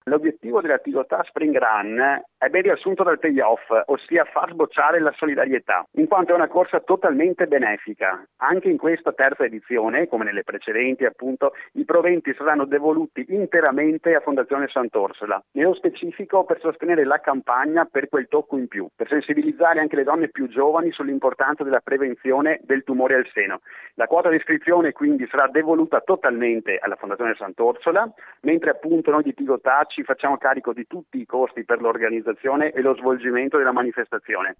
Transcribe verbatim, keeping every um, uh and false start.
L'obiettivo della Tigotà Spring Run è ben riassunto dal payoff, ossia far sbocciare la solidarietà, in quanto è una corsa totalmente benefica. Anche in questa terza edizione, come nelle precedenti appunto, i proventi saranno devoluti interamente a Fondazione Sant'Orsola, nello specifico per sostenere la campagna Per quel tocco in più, per sensibilizzare anche le donne più giovani sull'importanza della prevenzione del tumore al seno. La quota di iscrizione quindi sarà devoluta totalmente alla Fondazione Sant'Orsola, mentre appunto noi di Tigotà ci facciamo carico di tutti i costi per l'organizzazione e lo svolgimento della manifestazione.